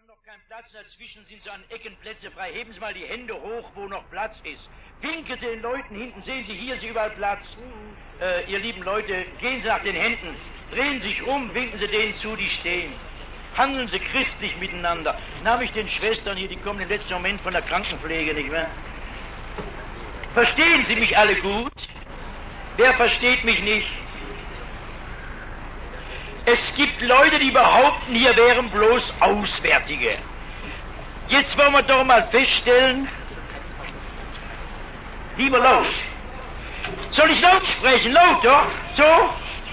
haben noch keinen Platz, dazwischen sind so an Ecken Plätze frei. Heben Sie mal die Hände hoch, wo noch Platz ist. Winken Sie den Leuten hinten, sehen Sie, hier ist überall Platz. Ihr lieben Leute, gehen Sie nach den Händen, drehen sich um, winken Sie denen zu, die stehen. Handeln Sie christlich miteinander. Nahm ich den Schwestern hier, die kommen im letzten Moment von der Krankenpflege, nicht wahr? Verstehen Sie mich alle gut? Wer versteht mich nicht? Es gibt Leute, die behaupten, hier wären bloß Auswärtige. Jetzt wollen wir doch mal feststellen, lieber laut. Soll ich laut sprechen? Laut doch? So?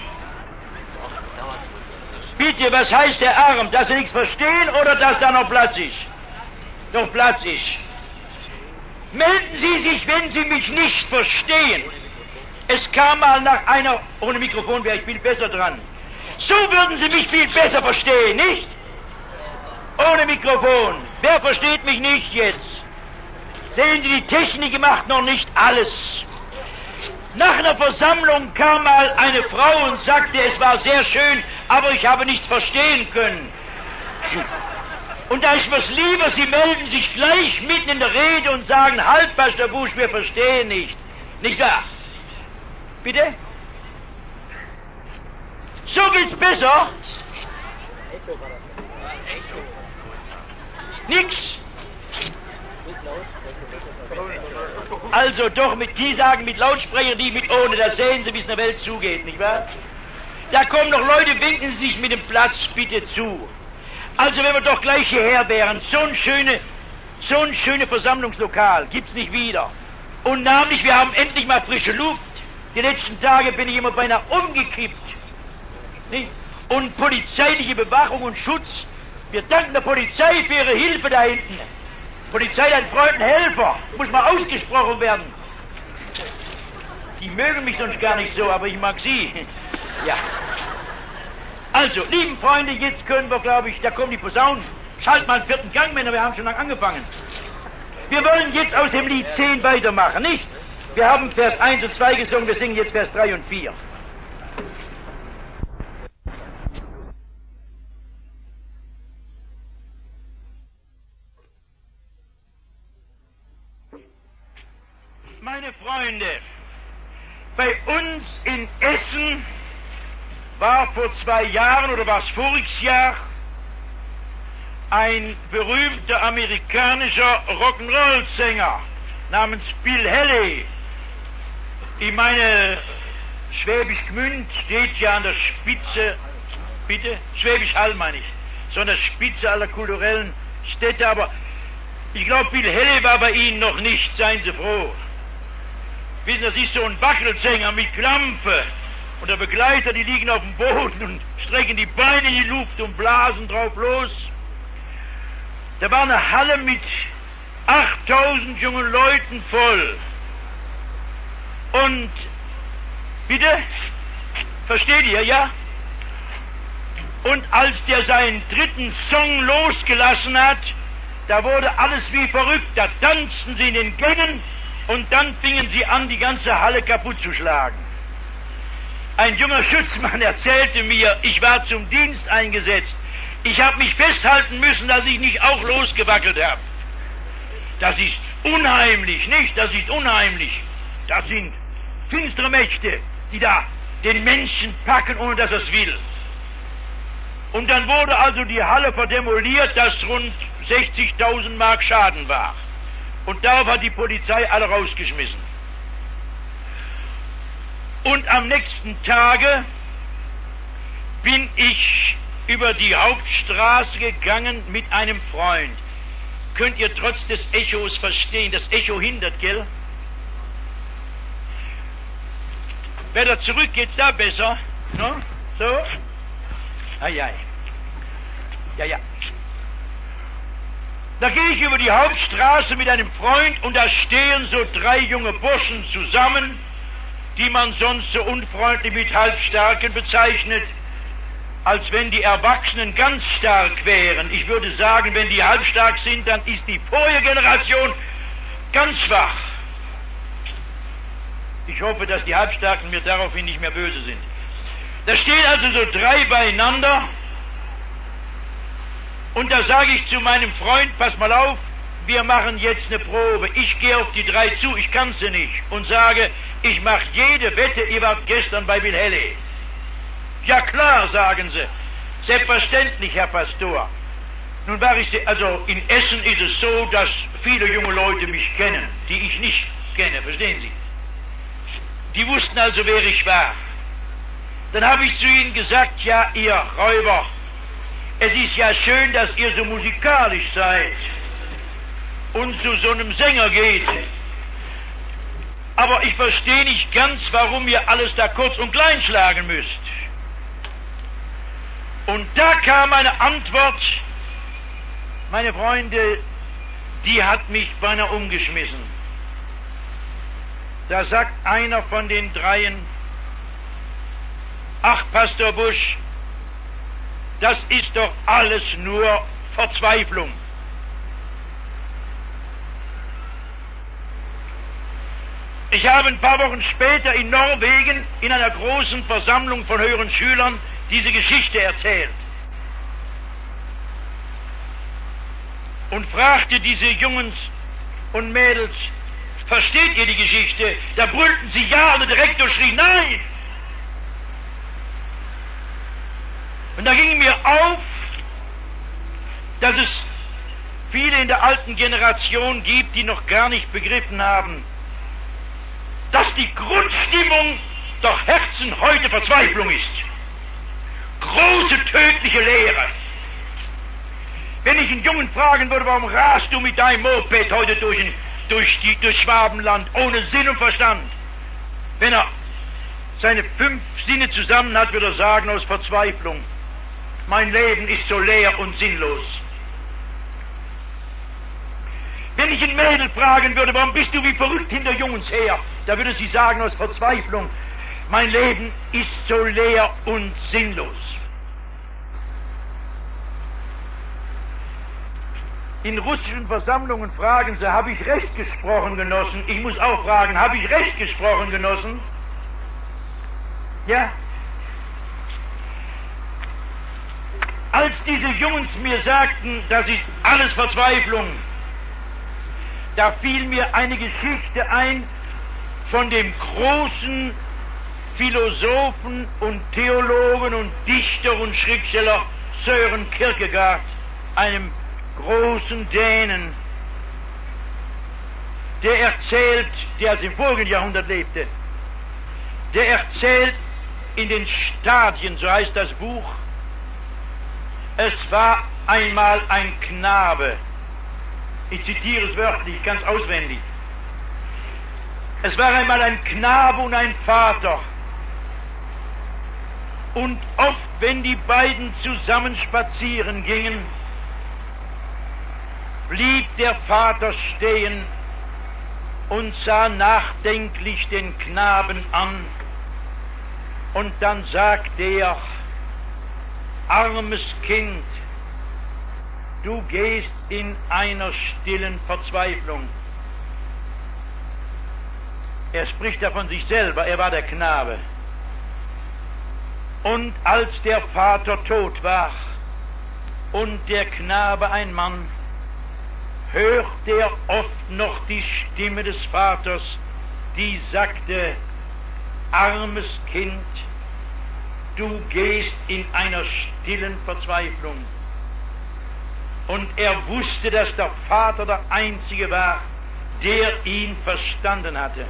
Bitte, was heißt der Arm? Dass Sie nichts verstehen oder dass da noch Platz ist? Noch Platz ist. Melden Sie sich, wenn Sie mich nicht verstehen. Es kam mal nach einer... Ohne Mikrofon wäre ich viel besser dran. So würden Sie mich viel besser verstehen, nicht? Ohne Mikrofon. Wer versteht mich nicht jetzt? Sehen Sie, die Technik macht noch nicht alles. Nach einer Versammlung kam mal eine Frau und sagte, es war sehr schön, aber ich habe nichts verstehen können. Und da ist mir's lieber, Sie melden sich gleich mitten in der Rede und sagen, halt, Pastor Busch, wir verstehen nicht. Nicht wahr? Bitte? So geht's besser? Nix? Also doch, die sagen mit Lautsprecher, die mit ohne, da sehen Sie, wie es in der Welt zugeht, nicht wahr? Da kommen noch Leute, winken Sie sich mit dem Platz bitte zu. Also wenn wir doch gleich hierher wären, so ein schönes Versammlungslokal gibt's nicht wieder. Und namentlich, wir haben endlich mal frische Luft. Die letzten Tage bin ich immer beinahe umgekippt. Nicht? Und polizeiliche Bewachung und Schutz. Wir danken der Polizei für ihre Hilfe da hinten. Polizei, ein Freund, ein Helfer, muss mal ausgesprochen werden. Die mögen mich sonst gar nicht so, aber ich mag sie. Ja. Also, lieben Freunde, jetzt können wir, glaube ich, da kommen die Posaunen. Schalt mal einen vierten Gang, Männer, wir haben schon lange angefangen. Wir wollen jetzt aus dem Lied 10 weitermachen, nicht? Wir haben Vers 1 und 2 gesungen, wir singen jetzt Vers 3 und 4. Meine Freunde, bei uns in Essen war vor 2 Jahren, oder war es voriges Jahr, ein berühmter amerikanischer Rock'n'Roll-Sänger namens Bill Haley. Ich meine, Schwäbisch Gmünd steht ja an der Spitze, bitte? Schwäbisch Hall meine ich, so an der Spitze aller kulturellen Städte, aber ich glaube, Bill Haley war bei Ihnen noch nicht, seien Sie froh. Wissen Sie, das ist so ein Wackelsänger mit Klampe. Und der Begleiter, die liegen auf dem Boden und strecken die Beine in die Luft und blasen drauf los. Da war eine Halle mit 8000 jungen Leuten voll. Und, bitte? Versteht ihr, ja? Und als der seinen 3. Song losgelassen hat, da wurde alles wie verrückt. Da tanzten sie in den Gängen und dann fingen sie an, die ganze Halle kaputt zu schlagen. Ein junger Schutzmann erzählte mir, ich war zum Dienst eingesetzt. Ich habe mich festhalten müssen, dass ich nicht auch losgewackelt habe. Das ist unheimlich, nicht? Das ist unheimlich. Das sind finstere Mächte, die da den Menschen packen, ohne dass er es will. Und dann wurde also die Halle verdemoliert, dass rund 60.000 Mark Schaden war. Und darauf hat die Polizei alle rausgeschmissen. Und am nächsten Tage bin ich über die Hauptstraße gegangen mit einem Freund. Könnt ihr trotz des Echos verstehen? Das Echo hindert, gell? Weiter zurück, geht's da besser? No? So? Ai. Ja. Da gehe ich über die Hauptstraße mit einem Freund und da stehen so 3 junge Burschen zusammen, die man sonst so unfreundlich mit Halbstarken bezeichnet, als wenn die Erwachsenen ganz stark wären. Ich würde sagen, wenn die halbstark sind, dann ist die vorige Generation ganz schwach. Ich hoffe, dass die Halbstarken mir daraufhin nicht mehr böse sind. Da stehen also so 3 beieinander Und da sage ich zu meinem Freund, pass mal auf, wir machen jetzt eine Probe. Ich gehe auf die 3 zu, ich kann sie nicht. Und sage, ich mache jede Wette, ihr wart gestern bei Wilhelle. Ja klar, sagen sie. Selbstverständlich, Herr Pastor. Nun war ich, also in Essen ist es so, dass viele junge Leute mich kennen, die ich nicht kenne, verstehen Sie? Die wussten also, wer ich war. Dann habe ich zu ihnen gesagt, ja, ihr Räuber, es ist ja schön, dass ihr so musikalisch seid und zu so einem Sänger geht. Aber ich verstehe nicht ganz, warum ihr alles da kurz und klein schlagen müsst. Und da kam eine Antwort, meine Freunde, die hat mich beinahe umgeschmissen. Da sagt einer von den 3, ach, Pastor Busch, das ist doch alles nur Verzweiflung. Ich habe ein paar Wochen später in Norwegen in einer großen Versammlung von höheren Schülern diese Geschichte erzählt und fragte diese Jungs und Mädels, versteht ihr die Geschichte? Da brüllten sie ja und der Direktor schrie nein. Und da ging mir auf, dass es viele in der alten Generation gibt, die noch gar nicht begriffen haben, dass die Grundstimmung der Herzen heute Verzweiflung ist. Große tödliche Lehre. Wenn ich einen Jungen fragen würde, warum rast du mit deinem Moped heute durch Schwabenland ohne Sinn und Verstand? Wenn er seine 5 Sinne zusammen hat, würde er sagen, aus Verzweiflung. Mein Leben ist so leer und sinnlos. Wenn ich ein Mädel fragen würde, warum bist du wie verrückt hinter Jungs her, da würde sie sagen, aus Verzweiflung, mein Leben ist so leer und sinnlos. In russischen Versammlungen fragen sie, habe ich recht gesprochen, Genossen? Ich muss auch fragen, habe ich recht gesprochen, Genossen? Ja? Als diese Jungs mir sagten, das ist alles Verzweiflung, da fiel mir eine Geschichte ein von dem großen Philosophen und Theologen und Dichter und Schriftsteller Søren Kierkegaard, einem großen Dänen, der erzählt, der also im vorigen Jahrhundert lebte, der erzählt in den Stadien, so heißt das Buch, es war einmal ein Knabe, ich zitiere es wörtlich, ganz auswendig, es war einmal ein Knabe und ein Vater, und oft, wenn die beiden zusammen spazieren gingen, blieb der Vater stehen und sah nachdenklich den Knaben an, und dann sagte er, armes Kind, du gehst in einer stillen Verzweiflung. Er spricht da von sich selber, er war der Knabe. Und als der Vater tot war und der Knabe ein Mann, hört er oft noch die Stimme des Vaters, die sagte, armes Kind, du gehst in einer stillen Verzweiflung. Und er wusste, dass der Vater der Einzige war, der ihn verstanden hatte.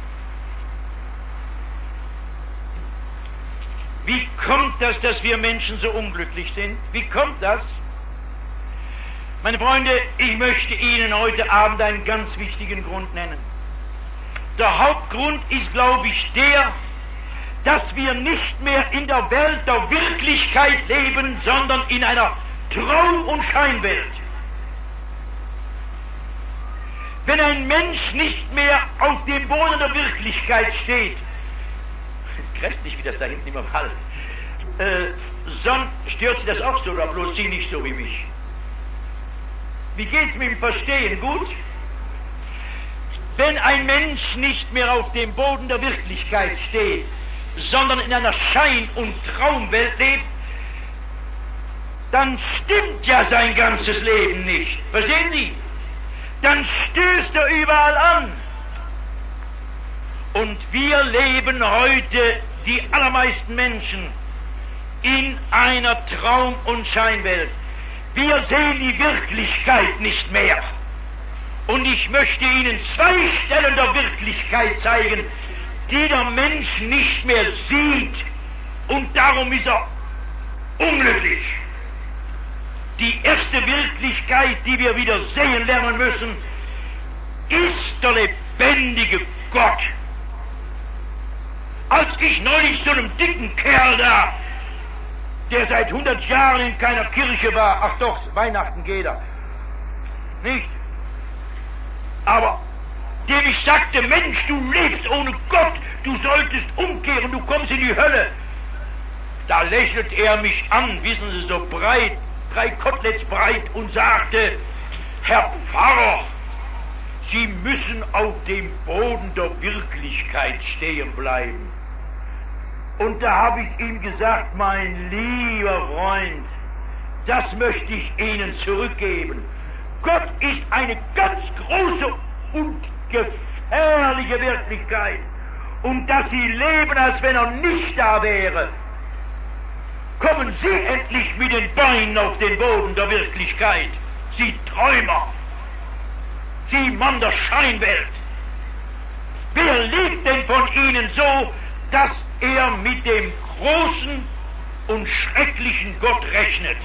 Wie kommt das, dass wir Menschen so unglücklich sind? Wie kommt das? Meine Freunde, ich möchte Ihnen heute Abend einen ganz wichtigen Grund nennen. Der Hauptgrund ist, glaube ich, der, dass wir nicht mehr in der Welt der Wirklichkeit leben, sondern in einer Traum- und Scheinwelt. Wenn ein Mensch nicht mehr auf dem Boden der Wirklichkeit steht, ist grässlich, wie das da hinten immer halt, stört Sie das auch so, oder bloß Sie nicht so wie mich? Wie geht's mit dem Verstehen? Gut? Wenn ein Mensch nicht mehr auf dem Boden der Wirklichkeit steht, sondern in einer Schein- und Traumwelt lebt, dann stimmt ja sein ganzes Leben nicht. Verstehen Sie? Dann stößt er überall an. Und wir leben heute, die allermeisten Menschen, in einer Traum- und Scheinwelt. Wir sehen die Wirklichkeit nicht mehr. Und ich möchte Ihnen 2 Stellen der Wirklichkeit zeigen, die der Mensch nicht mehr sieht. Und darum ist er unglücklich. Die erste Wirklichkeit, die wir wieder sehen lernen müssen, ist der lebendige Gott. Als ich neulich so einem dicken Kerl da, der seit 100 Jahren in keiner Kirche war, ach doch, Weihnachten geht er, nicht? Aber dem ich sagte, Mensch, du lebst ohne Gott, du solltest umkehren, du kommst in die Hölle. Da lächelt er mich an, wissen Sie, so breit, 3 Koteletts breit, und sagte, Herr Pfarrer, Sie müssen auf dem Boden der Wirklichkeit stehen bleiben. Und da habe ich ihm gesagt, mein lieber Freund, das möchte ich Ihnen zurückgeben. Gott ist eine ganz große und gefährliche Wirklichkeit. Und dass Sie leben, als wenn er nicht da wäre. Kommen Sie endlich mit den Beinen auf den Boden der Wirklichkeit, Sie Träumer, Sie Mann der Scheinwelt. Wer lebt denn von Ihnen so, dass er mit dem großen und schrecklichen Gott rechnet?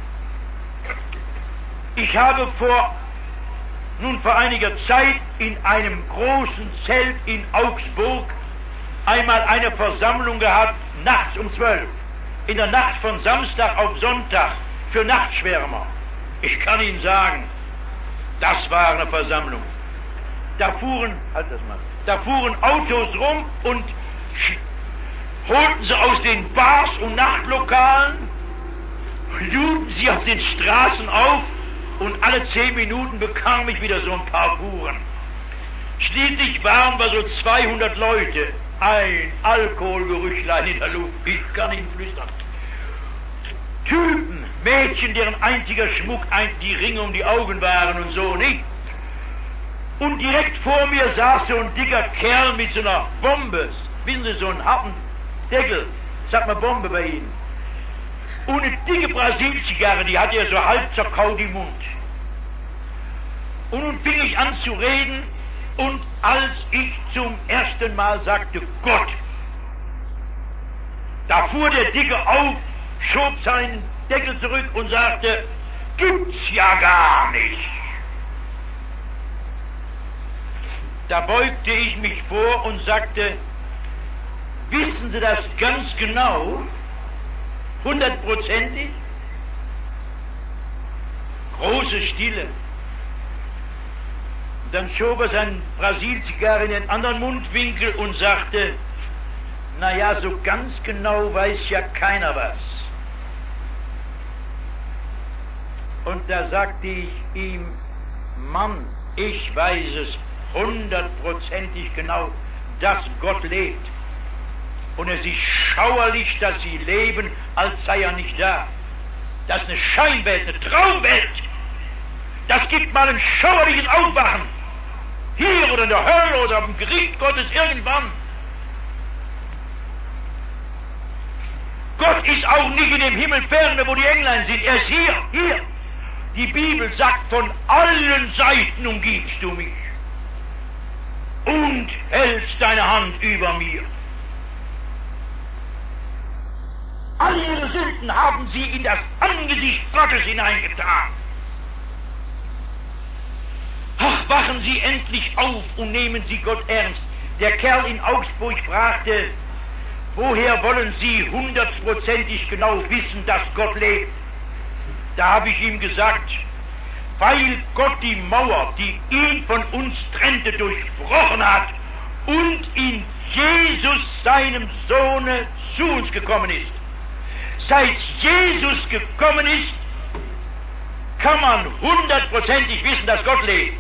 Ich habe vor einiger Zeit in einem großen Zelt in Augsburg einmal eine Versammlung gehabt, nachts um 12, in der Nacht von Samstag auf Sonntag, für Nachtschwärmer. Ich kann Ihnen sagen, das war eine Versammlung. Da fuhren Autos rum und holten sie aus den Bars und Nachtlokalen, luden sie auf den Straßen auf, und alle 10 Minuten bekam ich wieder so ein paar Fuhren. Schließlich waren wir so 200 Leute, ein Alkoholgerüchlein in der Luft, ich kann Ihnen flüstern. Typen, Mädchen, deren einziger Schmuck die Ringe um die Augen waren und so, nicht? Und direkt vor mir saß so ein dicker Kerl mit so einer Bombe, wissen Sie, so einen harten Deckel, sagt man Bombe bei Ihnen. Und eine dicke Brasilzigarre, die hatte er so halb zerkaut im Mund. Und nun fing ich an zu reden, und als ich zum ersten Mal sagte Gott, da fuhr der Dicke auf, schob seinen Deckel zurück und sagte, gibt's ja gar nicht. Da beugte ich mich vor und sagte, wissen Sie das ganz genau? 100%ig? Große Stille. Dann schob er seine Brasilzigarre in den anderen Mundwinkel und sagte, na ja, so ganz genau weiß ja keiner was. Und da sagte ich ihm, Mann, ich weiß es 100%ig genau, dass Gott lebt. Und es ist schauerlich, dass Sie leben, als sei er nicht da. Das ist eine Scheinwelt, eine Traumwelt. Das gibt mal ein schauerliches Aufwachen. Hier oder in der Hölle oder am Gericht Gottes irgendwann. Gott ist auch nicht in dem Himmel ferne, wo die Englein sind. Er ist hier. Die Bibel sagt, von allen Seiten umgibst du mich und hältst deine Hand über mir. Alle ihre Sünden haben sie in das Angesicht Gottes hineingetan. Ach, wachen Sie endlich auf und nehmen Sie Gott ernst. Der Kerl in Augsburg fragte, woher wollen Sie 100%ig genau wissen, dass Gott lebt? Da habe ich ihm gesagt, weil Gott die Mauer, die ihn von uns trennte, durchbrochen hat und in Jesus, seinem Sohne, zu uns gekommen ist. Seit Jesus gekommen ist, kann man 100%ig wissen, dass Gott lebt.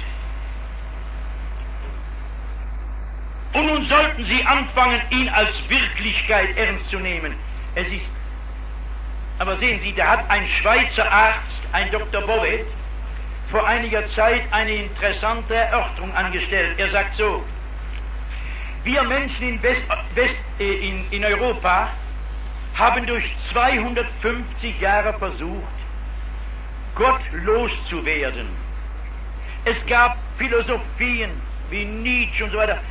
Und nun sollten Sie anfangen, ihn als Wirklichkeit ernst zu nehmen. Es ist Aber sehen Sie, da hat ein Schweizer Arzt, ein Dr. Bovet, vor einiger Zeit eine interessante Erörterung angestellt. Er sagt so: Wir Menschen in Europa haben durch 250 Jahre versucht, Gott loszuwerden. Es gab Philosophien wie Nietzsche und so weiter.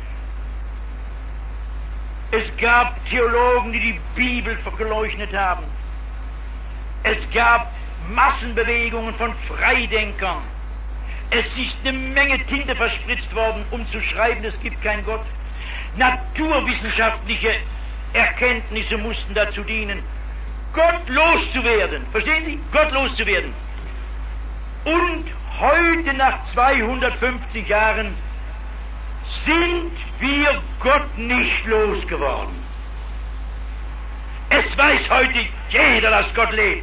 Es gab Theologen, die die Bibel verleugnet haben. Es gab Massenbewegungen von Freidenkern. Es ist eine Menge Tinte verspritzt worden, um zu schreiben, es gibt keinen Gott. Naturwissenschaftliche Erkenntnisse mussten dazu dienen, Gott loszuwerden. Verstehen Sie? Gott loszuwerden. Und heute, nach 250 Jahren, sind wir Gott nicht losgeworden. Es weiß heute jeder, dass Gott lebt.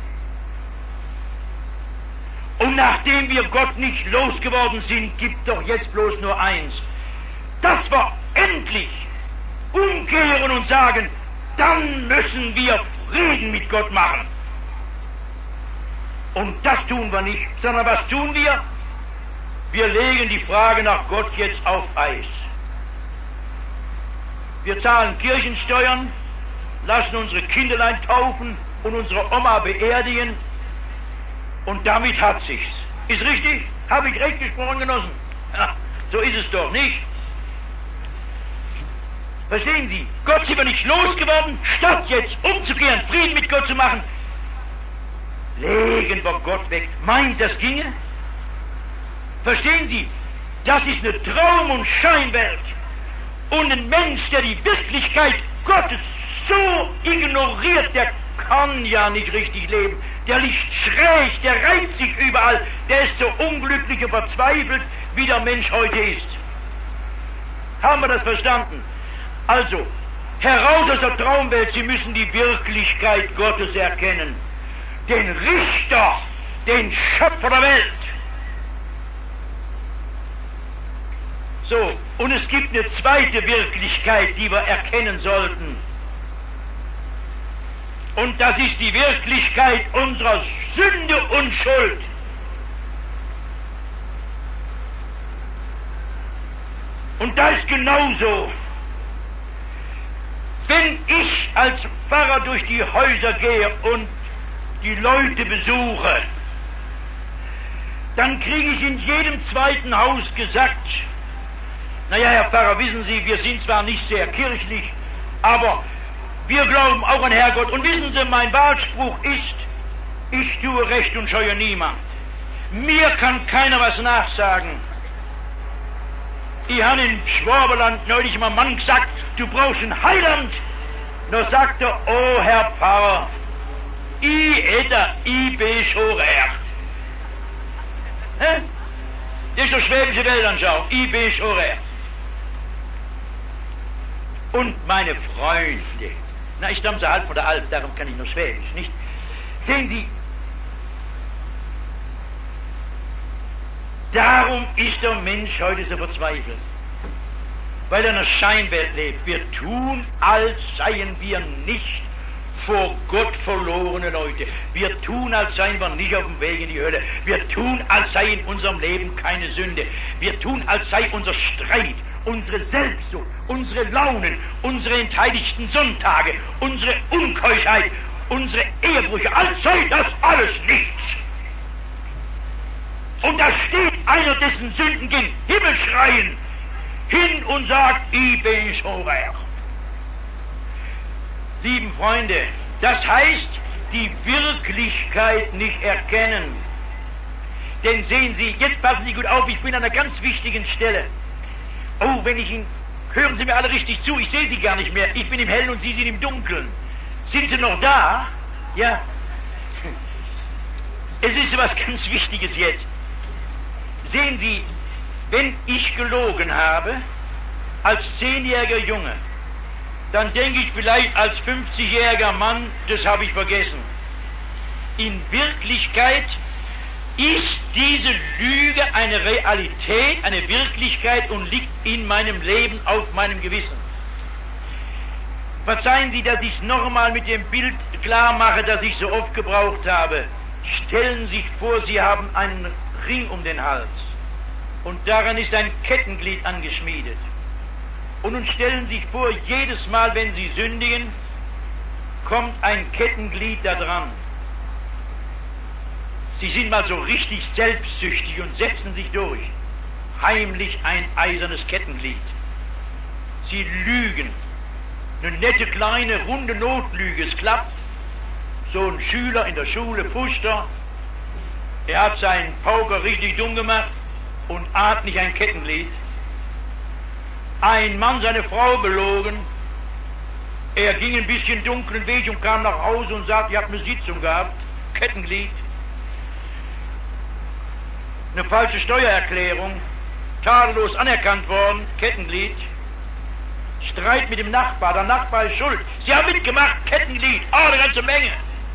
Und nachdem wir Gott nicht losgeworden sind, gibt doch jetzt bloß nur eins: dass wir endlich umkehren und sagen, dann müssen wir Frieden mit Gott machen. Und das tun wir nicht, sondern was tun wir? Wir legen die Frage nach Gott jetzt auf Eis. Wir zahlen Kirchensteuern, lassen unsere Kinderlein taufen und unsere Oma beerdigen, und damit hat sich's. Ist richtig? Habe ich recht gesprochen, Genossen? Ja, so ist es doch, nicht? Verstehen Sie? Gott sind wir nicht losgeworden, statt jetzt umzukehren, Frieden mit Gott zu machen, legen wir Gott weg. Meinen Sie, das ginge? Verstehen Sie? Das ist eine Traum- und Scheinwelt. Und ein Mensch, der die Wirklichkeit Gottes so ignoriert, der kann ja nicht richtig leben. Der liegt schräg, der reibt sich überall, der ist so unglücklich und verzweifelt, wie der Mensch heute ist. Haben wir das verstanden? Also, heraus aus der Traumwelt, Sie müssen die Wirklichkeit Gottes erkennen. Den Richter, den Schöpfer der Welt. So, und es gibt eine zweite Wirklichkeit, die wir erkennen sollten. Und das ist die Wirklichkeit unserer Sünde und Schuld. Und das ist genauso. Wenn ich als Pfarrer durch die Häuser gehe und die Leute besuche, dann kriege ich in jedem zweiten Haus gesagt: Naja, Herr Pfarrer, wissen Sie, wir sind zwar nicht sehr kirchlich, aber wir glauben auch an Herrgott. Und wissen Sie, mein Wahlspruch ist: Ich tue Recht und scheue niemand. Mir kann keiner was nachsagen. Ich habe in Schwabenland neulich mal einem Mann gesagt: Du brauchst einen Heiland. Da sagt er: Oh, Herr Pfarrer, ich bin schon recht. Das ist doch schwäbische Weltanschauung. Ich bin schon recht. Und meine Freunde, na, ich stamme so halb von der Alp, darum kann ich nur Schwäbisch, nicht? Sehen Sie, darum ist der Mensch heute so verzweifelt, weil er in einer Scheinwelt lebt. Wir tun, als seien wir nicht vor Gott verlorene Leute. Wir tun, als seien wir nicht auf dem Weg in die Hölle. Wir tun, als sei in unserem Leben keine Sünde. Wir tun, als sei unser Streit, unsere Selbstsucht, unsere Launen, unsere entheiligten Sonntage, unsere Unkeuschheit, unsere Ehebrüche, als sei das alles nichts. Und da steht einer, dessen Sünden gen Himmel schreien, hin und sagt: Ich bin schon recht. Lieben Freunde, das heißt, die Wirklichkeit nicht erkennen. Denn sehen Sie, jetzt passen Sie gut auf, ich bin an einer ganz wichtigen Stelle. Oh, wenn ich Ihnen, hören Sie mir alle richtig zu, ich sehe Sie gar nicht mehr. Ich bin im Hellen und Sie sind im Dunkeln. Sind Sie noch da? Ja. Es ist was ganz Wichtiges jetzt. Sehen Sie, wenn ich gelogen habe, als 10-jähriger Junge, dann denke ich vielleicht als 50-jähriger Mann, das habe ich vergessen. In Wirklichkeit ist diese Lüge eine Realität, eine Wirklichkeit und liegt in meinem Leben, auf meinem Gewissen. Verzeihen Sie, dass ich es nochmal mit dem Bild klar mache, das ich so oft gebraucht habe. Stellen Sie sich vor, Sie haben einen Ring um den Hals und daran ist ein Kettenglied angeschmiedet. Und nun stellen Sie sich vor, jedes Mal, wenn Sie sündigen, kommt ein Kettenglied da dran. Sie sind mal so richtig selbstsüchtig und setzen sich durch. Heimlich ein eisernes Kettenglied. Sie lügen. Eine nette, kleine, runde Notlüge, es klappt. So ein Schüler in der Schule, Pfuster, er hat seinen Pauker richtig dumm gemacht und ahnt nicht ein Kettenglied. Ein Mann seine Frau belogen, er ging ein bisschen dunklen Weg und kam nach Hause und sagte, ich habe eine Sitzung gehabt, Kettenglied. Eine falsche Steuererklärung, tadellos anerkannt worden, Kettenglied. Streit mit dem Nachbar, der Nachbar ist schuld. Sie haben mitgemacht, Kettenglied, eine ganze Menge.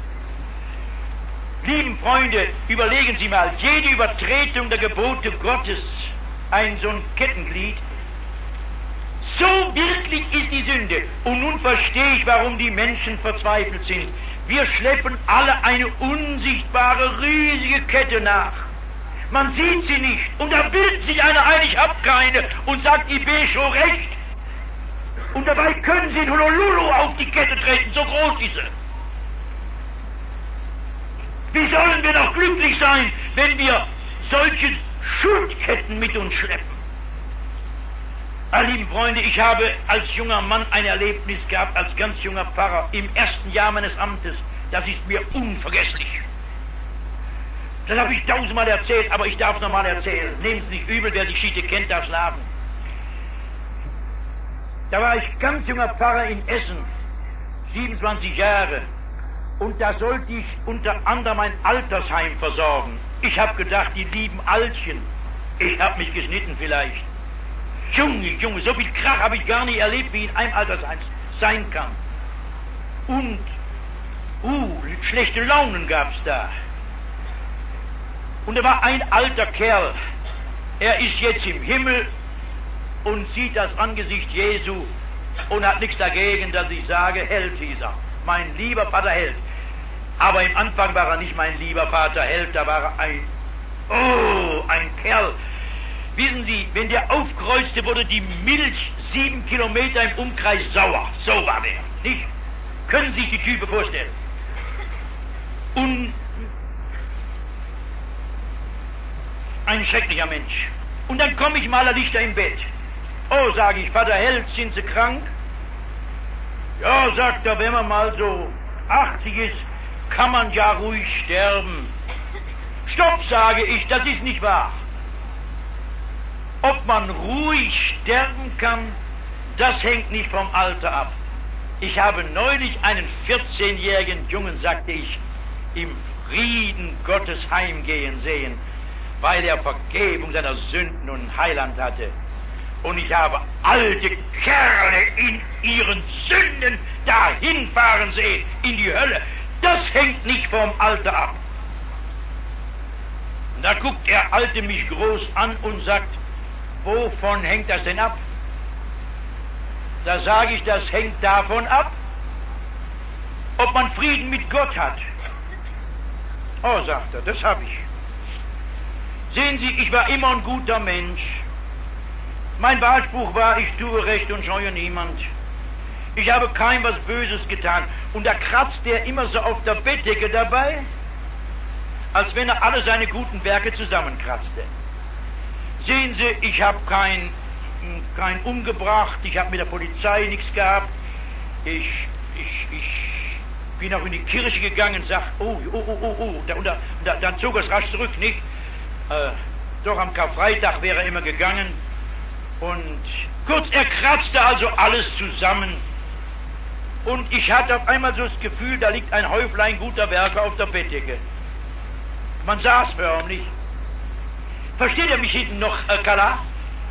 Lieben Freunde, überlegen Sie mal, jede Übertretung der Gebote Gottes, so ein Kettenglied, so wirklich ist die Sünde. Und nun verstehe ich, warum die Menschen verzweifelt sind. Wir schleppen alle eine unsichtbare, riesige Kette nach. Man sieht sie nicht. Und da bildet sich einer ein, ich hab keine, und sagt, ich bin schon recht. Und dabei können sie in Honolulu auf die Kette treten, so groß ist sie. Wie sollen wir doch glücklich sein, wenn wir solche Schuldketten mit uns schleppen? Lieben Freunde, ich habe als junger Mann ein Erlebnis gehabt, als ganz junger Pfarrer, im ersten Jahr meines Amtes. Das ist mir unvergesslich. Das habe ich 1000-mal erzählt, aber ich darf es nochmal erzählen. Nehmt es nicht übel, wer sich Schiete kennt, darf schlafen. Da war ich ganz junger Pfarrer in Essen, 27 Jahre. Und da sollte ich unter anderem ein Altersheim versorgen. Ich habe gedacht, die lieben Altchen. Ich habe mich geschnitten vielleicht. Junge, so viel Krach habe ich gar nicht erlebt, wie in einem Altersheim sein kann. Und, schlechte Launen gab's da. Und da war ein alter Kerl. Er ist jetzt im Himmel und sieht das Angesicht Jesu und hat nichts dagegen, dass ich sage, Held hieß er. Mein lieber Vater Held. Aber im Anfang war er nicht mein lieber Vater Held, da war er ein Kerl. Wissen Sie, wenn der aufkreuzte, wurde die Milch 7 Kilometer im Umkreis sauer. So war der, nicht? Können Sie sich die Type vorstellen? Und ein schrecklicher Mensch. Und dann komme ich mal, da liegt er im Bett. Oh, sage ich, Vater Held, sind Sie krank? Ja, sagt er, wenn man mal so 80 ist, kann man ja ruhig sterben. Stopp, sage ich, das ist nicht wahr. Ob man ruhig sterben kann, das hängt nicht vom Alter ab. Ich habe neulich einen 14-jährigen Jungen, sagte ich, im Frieden Gottes heimgehen sehen, weil er Vergebung seiner Sünden und Heiland hatte. Und ich habe alte Kerle in ihren Sünden dahin fahren sehen, in die Hölle. Das hängt nicht vom Alter ab. Und da guckt der Alte mich groß an und sagt, wovon hängt das denn ab? Da sage ich, das hängt davon ab, ob man Frieden mit Gott hat. Oh, sagt er, das habe ich. Sehen Sie, ich war immer ein guter Mensch. Mein Wahlspruch war, ich tue Recht und scheue niemand. Ich habe keinem was Böses getan. Und da kratzt er immer so auf der Bettdecke dabei, als wenn er alle seine guten Werke zusammenkratzte. Sehen Sie, ich habe keinen umgebracht, ich habe mit der Polizei nichts gehabt. Ich bin auch in die Kirche gegangen und sag, dann zog er es rasch zurück, nicht? Doch am Karfreitag wäre er immer gegangen. Und kurz, er kratzte also alles zusammen. Und ich hatte auf einmal so das Gefühl, da liegt ein Häuflein guter Werke auf der Bettdecke. Man saß förmlich. Versteht ihr mich hinten noch, Kala?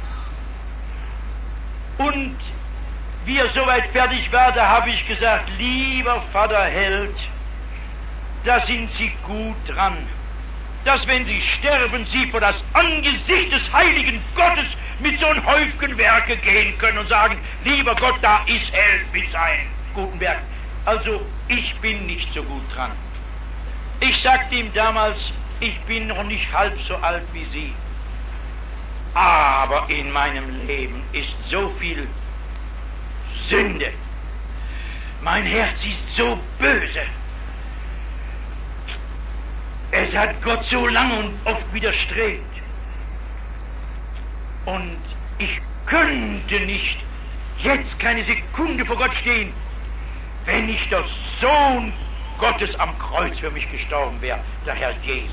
Und wie er soweit fertig war, da habe ich gesagt, lieber Vater Held, da sind Sie gut dran, dass wenn Sie sterben, Sie vor das Angesicht des heiligen Gottes mit so einem Häufchen Werke gehen können und sagen, lieber Gott, da ist Held mit sein guten Werken. Also, ich bin nicht so gut dran. Ich sagte ihm damals, ich bin noch nicht halb so alt wie Sie. Aber in meinem Leben ist so viel Sünde. Mein Herz ist so böse. Es hat Gott so lange und oft widerstrebt. Und ich könnte nicht jetzt keine Sekunde vor Gott stehen, wenn nicht der Sohn Gottes am Kreuz für mich gestorben wäre, der Herr Jesus.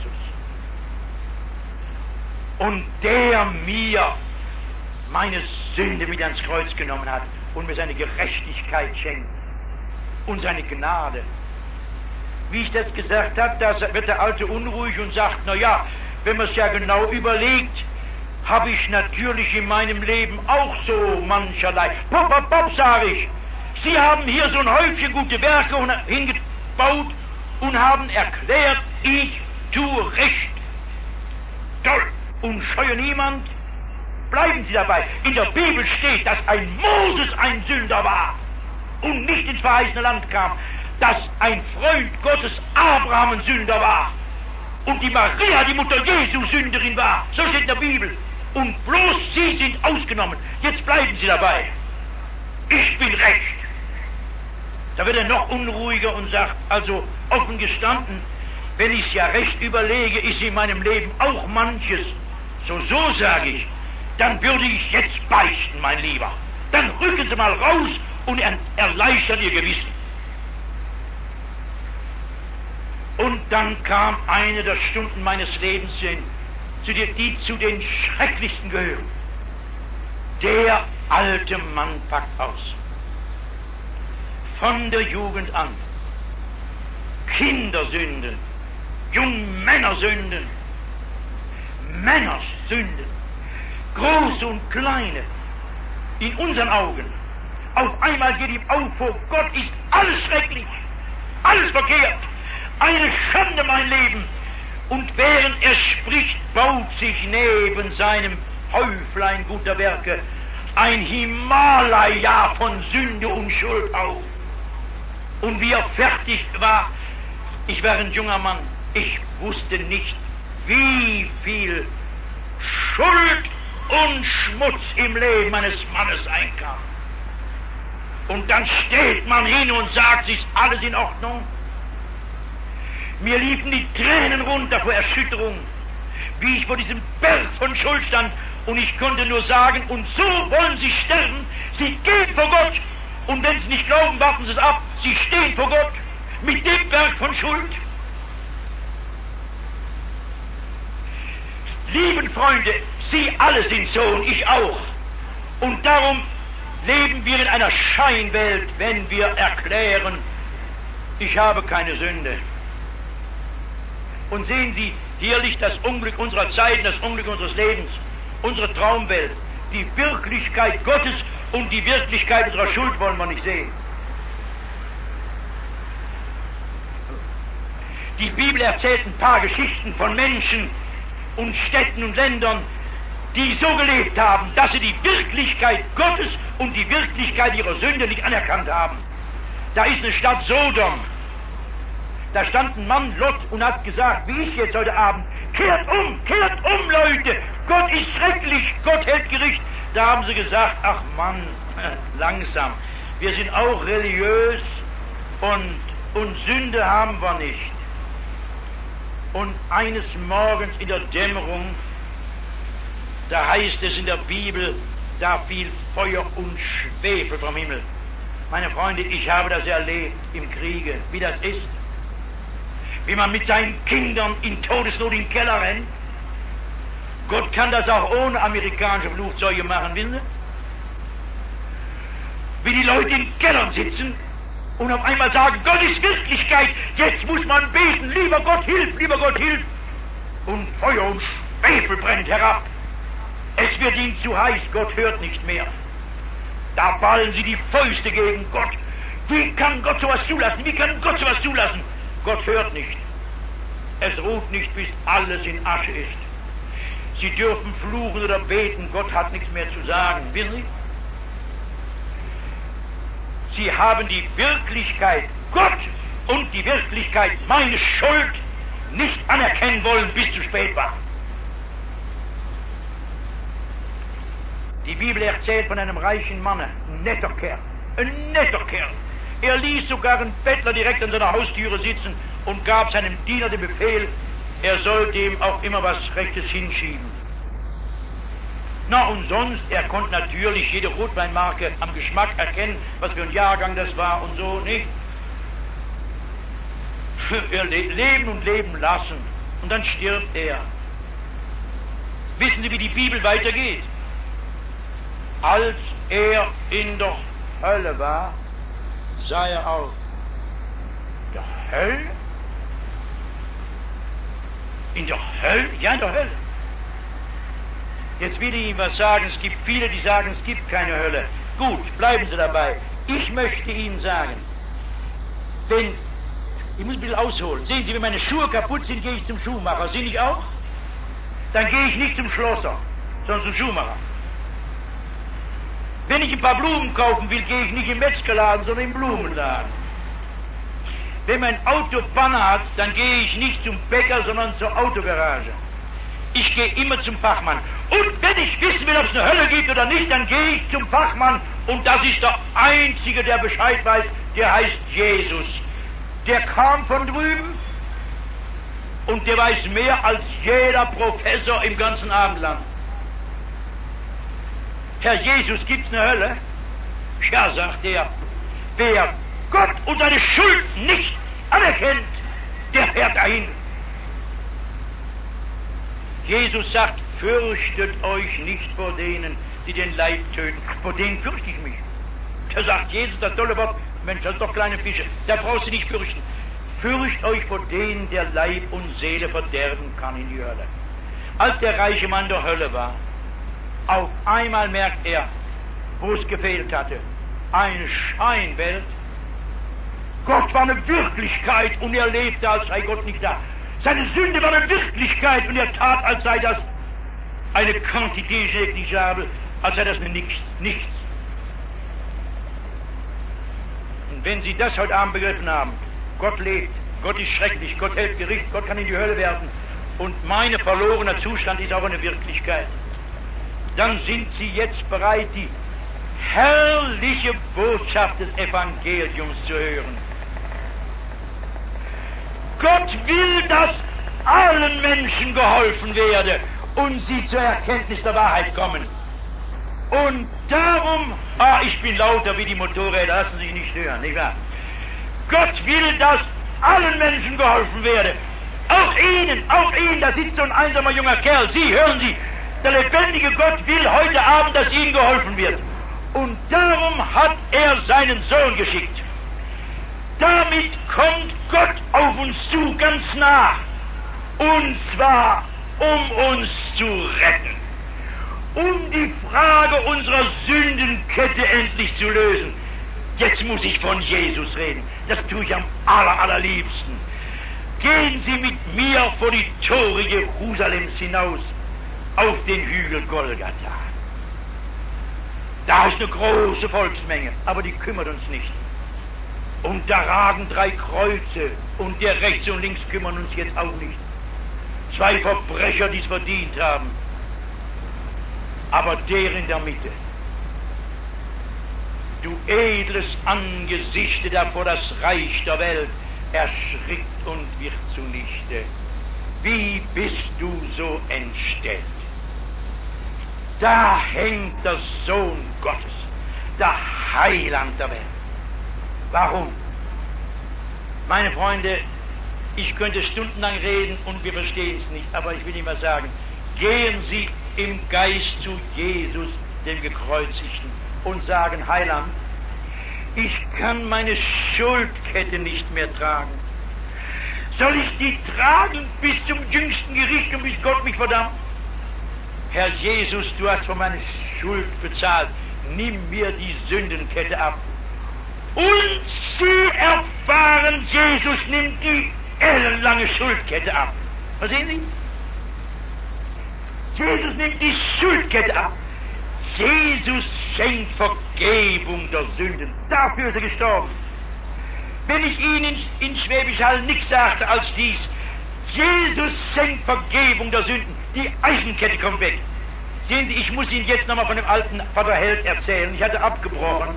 Und der mir meine Sünde mit ans Kreuz genommen hat und mir seine Gerechtigkeit schenkt und seine Gnade. Wie ich das gesagt habe, da wird der Alte unruhig und sagt, na ja, wenn man es ja genau überlegt, habe ich natürlich in meinem Leben auch so mancherlei. Pop, sage ich, Sie haben hier so ein Häufchen gute Werke hingebaut und haben erklärt, ich tue recht. Toll, und scheue niemand. Bleiben Sie dabei. In der Bibel steht, dass ein Moses ein Sünder war und nicht ins verheißene Land kam, dass ein Freund Gottes Abraham ein Sünder war und die Maria, die Mutter Jesu, Sünderin war. So steht in der Bibel. Und bloß Sie sind ausgenommen. Jetzt bleiben Sie dabei. Ich bin recht. Da wird er noch unruhiger und sagt, also offen gestanden, wenn ich es ja recht überlege, ist in meinem Leben auch manches. So sage ich, dann würde ich jetzt beichten, mein Lieber. Dann rücken Sie mal raus und erleichtern Ihr Gewissen. Und dann kam eine der Stunden meines Lebens hin, die zu den schrecklichsten gehören. Der alte Mann packt aus. Von der Jugend an. Kindersünden, Jungmännersünden, Männersünden, große und kleine, in unseren Augen. Auf einmal geht ihm auf, vor Gott ist alles schrecklich, alles verkehrt, eine Schande mein Leben. Und während er spricht, baut sich neben seinem Häuflein guter Werke ein Himalaya von Sünde und Schuld auf. Und wie er fertig war, ich war ein junger Mann, ich wusste nicht, wie viel Schuld und Schmutz im Leben eines Mannes einkam. Und dann steht man hin und sagt, ist alles in Ordnung? Mir liefen die Tränen runter vor Erschütterung, wie ich vor diesem Berg von Schuld stand, und ich konnte nur sagen, und so wollen Sie sterben, Sie gehen vor Gott, und wenn Sie nicht glauben, warten Sie es ab, Sie stehen vor Gott mit dem Berg von Schuld. Lieben Freunde, Sie alle sind so und ich auch, und darum leben wir in einer Scheinwelt, wenn wir erklären, ich habe keine Sünde. Und sehen Sie, hier liegt das Unglück unserer Zeit, das Unglück unseres Lebens, unsere Traumwelt. Die Wirklichkeit Gottes und die Wirklichkeit unserer Schuld wollen wir nicht sehen. Die Bibel erzählt ein paar Geschichten von Menschen und Städten und Ländern, die so gelebt haben, dass sie die Wirklichkeit Gottes und die Wirklichkeit ihrer Sünde nicht anerkannt haben. Da ist eine Stadt Sodom. Da stand ein Mann, Lot, und hat gesagt, wie ich jetzt heute Abend, kehrt um, Leute, Gott ist schrecklich, Gott hält Gericht. Da haben sie gesagt, ach Mann, langsam, wir sind auch religiös und Sünde haben wir nicht. Und eines Morgens in der Dämmerung, da heißt es in der Bibel, da fiel Feuer und Schwefel vom Himmel. Meine Freunde, ich habe das erlebt im Kriege, wie das ist. Wie man mit seinen Kindern in Todesnot in den Keller rennt. Gott kann das auch ohne amerikanische Flugzeuge machen, wissen Sie? Wie die Leute in Kellern sitzen und auf einmal sagen, Gott ist Wirklichkeit, jetzt muss man beten, lieber Gott hilf. Und Feuer und Schwefel brennt herab. Es wird ihm zu heiß, Gott hört nicht mehr. Da ballen sie die Fäuste gegen Gott. Wie kann Gott sowas zulassen? Gott hört nicht. Es ruht nicht, bis alles in Asche ist. Sie dürfen fluchen oder beten, Gott hat nichts mehr zu sagen. Wissen Sie? Sie haben die Wirklichkeit Gott und die Wirklichkeit meine Schuld nicht anerkennen wollen, bis zu spät war. Die Bibel erzählt von einem reichen Mann, ein netter Kerl. Er ließ sogar einen Bettler direkt an seiner Haustüre sitzen und gab seinem Diener den Befehl, er sollte ihm auch immer was Rechtes hinschieben. Na und sonst, er konnte natürlich jede Rotweinmarke am Geschmack erkennen, was für ein Jahrgang das war und so, nicht? Er leben und leben lassen und dann stirbt er. Wissen Sie, wie die Bibel weitergeht? Als er in der Hölle war, sah er auf. Der Hölle? In der Hölle? Ja, in der Hölle. Jetzt will ich Ihnen was sagen. Es gibt viele, die sagen, es gibt keine Hölle. Gut, bleiben Sie dabei. Ich möchte Ihnen sagen, ich muss ein bisschen ausholen. Sehen Sie, wenn meine Schuhe kaputt sind, gehe ich zum Schuhmacher. Sie nicht auch? Dann gehe ich nicht zum Schlosser, sondern zum Schuhmacher. Wenn ich ein paar Blumen kaufen will, gehe ich nicht im Metzgerladen, sondern im Blumenladen. Wenn mein Auto Panne hat, dann gehe ich nicht zum Bäcker, sondern zur Autogarage. Ich gehe immer zum Fachmann. Und wenn ich wissen will, ob es eine Hölle gibt oder nicht, dann gehe ich zum Fachmann. Und das ist der Einzige, der Bescheid weiß, der heißt Jesus. Der kam von drüben und der weiß mehr als jeder Professor im ganzen Abendland. Herr Jesus, gibt's eine Hölle? Ja, sagt er, wer Gott und seine Schuld nicht anerkennt, der fährt dahin. Jesus sagt, fürchtet euch nicht vor denen, die den Leib töten. Vor denen fürchte ich mich. Da sagt Jesus, das tolle Wort, Mensch, das ist doch kleine Fische, da brauchst du nicht fürchten. Fürcht euch vor denen, der Leib und Seele verderben kann in die Hölle. Als der reiche Mann der Hölle war, auf einmal merkt er, wo es gefehlt hatte. Eine Scheinwelt. Gott war eine Wirklichkeit und er lebte, als sei Gott nicht da. Seine Sünde war eine Wirklichkeit und er tat, als sei das eine Quantité négligeable, als sei das eine Nichts. Und wenn Sie das heute Abend begriffen haben, Gott lebt, Gott ist schrecklich, Gott hält Gericht, Gott kann in die Hölle werfen und mein verlorener Zustand ist auch eine Wirklichkeit, dann sind Sie jetzt bereit, die herrliche Botschaft des Evangeliums zu hören. Gott will, dass allen Menschen geholfen werde und sie zur Erkenntnis der Wahrheit kommen. Und darum, ich bin lauter wie die Motorräder, lassen Sie sich nicht stören, nicht wahr? Gott will, dass allen Menschen geholfen werde. Auch Ihnen, da sitzt so ein einsamer junger Kerl. Sie, hören Sie, der lebendige Gott will heute Abend, dass Ihnen geholfen wird. Und darum hat er seinen Sohn geschickt. Damit kommt Gott auf uns zu, ganz nah. Und zwar, um uns zu retten. Um die Frage unserer Sündenkette endlich zu lösen. Jetzt muss ich von Jesus reden. Das tue ich am allerliebsten. Gehen Sie mit mir vor die Tore Jerusalems hinaus auf den Hügel Golgatha. Da ist eine große Volksmenge, aber die kümmert uns nicht. Und da ragen 3 Kreuze und der rechts und links kümmern uns jetzt auch nicht. 2 Verbrecher, die es verdient haben. Aber der in der Mitte, du edles Angesichte, der vor das Reich der Welt erschrickt und wird zunichte. Wie bist du so entstellt? Da hängt der Sohn Gottes, der Heiland der Welt. Warum? Meine Freunde, ich könnte stundenlang reden und wir verstehen es nicht, aber ich will Ihnen was sagen. Gehen Sie im Geist zu Jesus, dem Gekreuzigten, und sagen, Heiland, ich kann meine Schuldkette nicht mehr tragen. Soll ich die tragen bis zum jüngsten Gericht und bis Gott mich verdammt? Herr Jesus, du hast für meine Schuld bezahlt. Nimm mir die Sündenkette ab. Und Sie erfahren, Jesus nimmt die ellenlange Schuldkette ab. Verstehen Sie? Jesus nimmt die Schuldkette ab. Jesus schenkt Vergebung der Sünden. Dafür ist er gestorben. Wenn ich Ihnen in Schwäbisch Hall nichts sagte als dies: Jesus schenkt Vergebung der Sünden. Die Eichenkette kommt weg. Sehen Sie, ich muss Ihnen jetzt nochmal von dem alten Vater Held erzählen. Ich hatte abgebrochen.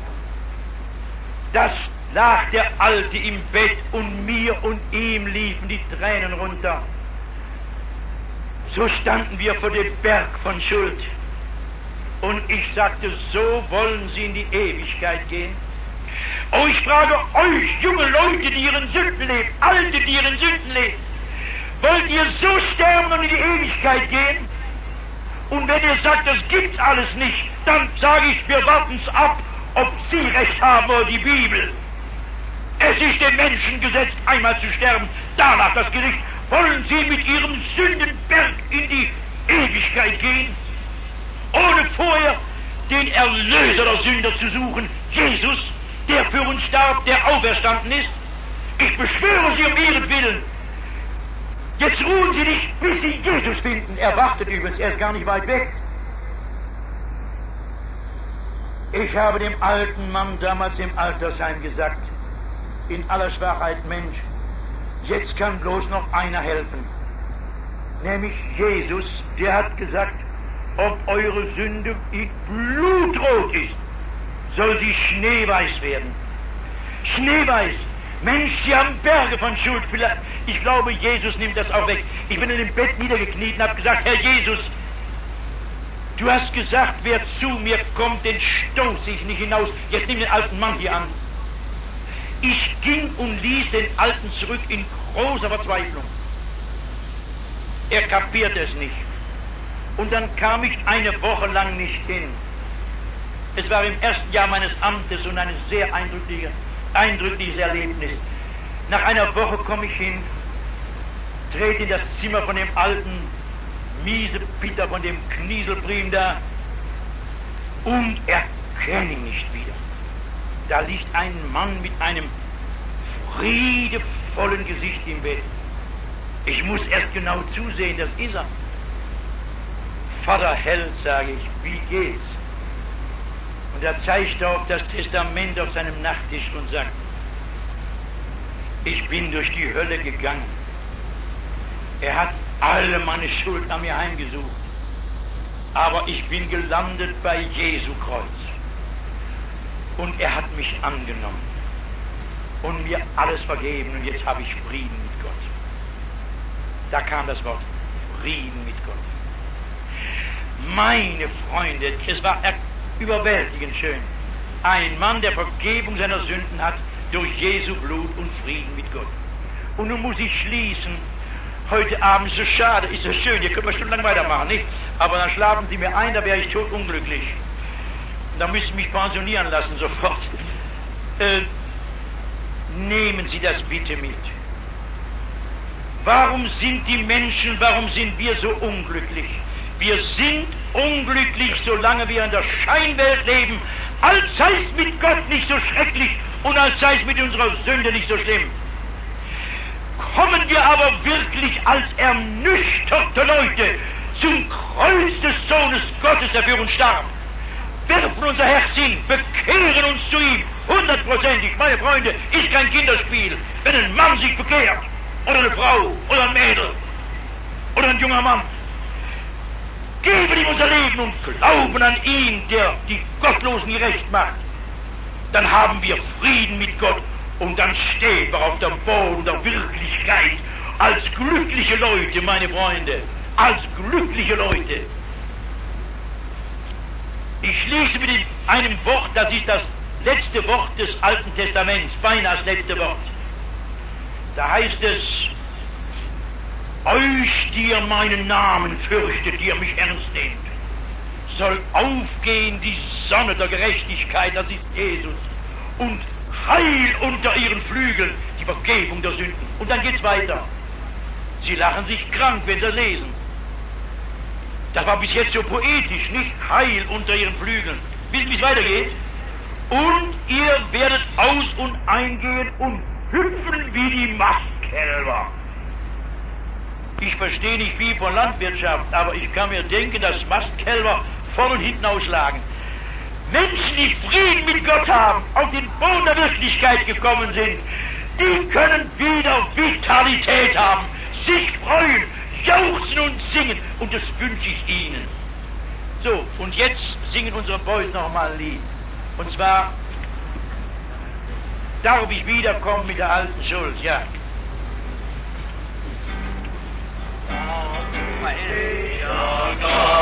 Das lag der Alte im Bett und mir und ihm liefen die Tränen runter. So standen wir vor dem Berg von Schuld. Und ich sagte, so wollen Sie in die Ewigkeit gehen? Oh, ich frage euch, junge Leute, die ihren Sünden lebt, Alte, die ihren Sünden lebt, wollt ihr so sterben und in die Ewigkeit gehen? Und wenn ihr sagt, das gibt's alles nicht, dann sage ich, wir warten's ab, ob Sie recht haben oder die Bibel. Es ist dem Menschen gesetzt, einmal zu sterben, danach das Gericht. Wollen Sie mit Ihrem Sündenberg in die Ewigkeit gehen, ohne vorher den Erlöser der Sünder zu suchen, Jesus, der für uns starb, der auferstanden ist? Ich beschwöre Sie um Ihren Willen. Jetzt ruhen Sie nicht, bis Sie Jesus finden. Er wartet übrigens, er ist gar nicht weit weg. Ich habe dem alten Mann damals im Altersheim gesagt, in aller Schwachheit: Mensch, jetzt kann bloß noch einer helfen, nämlich Jesus. Der hat gesagt, ob eure Sünde blutrot ist, soll sie schneeweiß werden. Schneeweiß. Mensch, Sie haben Berge von Schuld. Ich glaube, Jesus nimmt das auch weg. Ich bin in dem Bett niedergekniet und habe gesagt: Herr Jesus, du hast gesagt, wer zu mir kommt, den stoße ich nicht hinaus. Jetzt nimm den alten Mann hier an. Ich ging und ließ den Alten zurück in großer Verzweiflung. Er kapierte es nicht. Und dann kam ich eine Woche lang nicht hin. Es war im ersten Jahr meines Amtes und ein sehr eindrückliches Erlebnis. Nach einer Woche komme ich hin, trete in das Zimmer von dem alten Miesepeter, von dem Knieselprim da, und erkenne ihn nicht wieder. Da liegt ein Mann mit einem friedevollen Gesicht im Bett. Ich muss erst genau zusehen, das ist er. Vater Held, sage ich, wie geht's? Und er zeigt auf das Testament auf seinem Nachttisch und sagt: Ich bin durch die Hölle gegangen. Er hat alle meine Schuld an mir heimgesucht. Aber ich bin gelandet bei Jesu Kreuz. Und er hat mich angenommen und mir alles vergeben. Und jetzt habe ich Frieden mit Gott. Da kam das Wort Frieden mit Gott. Meine Freunde, es war überwältigend schön. Ein Mann, der Vergebung seiner Sünden hat durch Jesu Blut und Frieden mit Gott. Und nun muss ich schließen. Heute Abend ist so schade, ist so schön, hier können wir stundenlang weitermachen, nicht? Aber dann schlafen Sie mir ein, da wäre ich totunglücklich. Da müssen Sie mich pensionieren lassen sofort. Nehmen Sie das bitte mit. Warum sind die Menschen, warum sind wir so unglücklich? Wir sind unglücklich, solange wir in der Scheinwelt leben, als sei es mit Gott nicht so schrecklich und als sei es mit unserer Sünde nicht so schlimm. Kommen wir aber wirklich als ernüchterte Leute zum Kreuz des Sohnes Gottes, der für uns starb, werfen unser Herz hin, bekehren uns zu ihm, 100%ig, meine Freunde, ist kein Kinderspiel. Wenn ein Mann sich bekehrt, oder eine Frau, oder ein Mädel, oder ein junger Mann, geben ihm unser Leben und glauben an ihn, der die Gottlosen gerecht macht, dann haben wir Frieden mit Gott und dann stehen wir auf dem Boden der Wirklichkeit als glückliche Leute, meine Freunde, als glückliche Leute. Ich schließe mit einem Wort, das ist das letzte Wort des Alten Testaments, beinahe das letzte Wort. Da heißt es: Euch, die ihr meinen Namen fürchtet, die ihr mich ernst nehmt, soll aufgehen die Sonne der Gerechtigkeit, das ist Jesus, und Heil unter ihren Flügeln, die Vergebung der Sünden. Und dann geht's weiter. Sie lachen sich krank, wenn sie lesen. Das war bis jetzt so poetisch, nicht? Heil unter ihren Flügeln. Wissen Sie, wie es weitergeht? Und ihr werdet aus- und eingehen und hüpfen wie die Mastkälber. Ich verstehe nicht viel von Landwirtschaft, aber ich kann mir denken, dass Mastkälber vorn und hinten ausschlagen. Menschen, die Frieden mit Gott haben, auf den Boden der Wirklichkeit gekommen sind, die können wieder Vitalität haben, sich freuen, jauchzen und singen, und das wünsche ich Ihnen. So, und jetzt singen unsere Boys nochmal ein Lied. Und zwar, darf ich wiederkommen mit der alten Schuld, ja. Ja, Gott.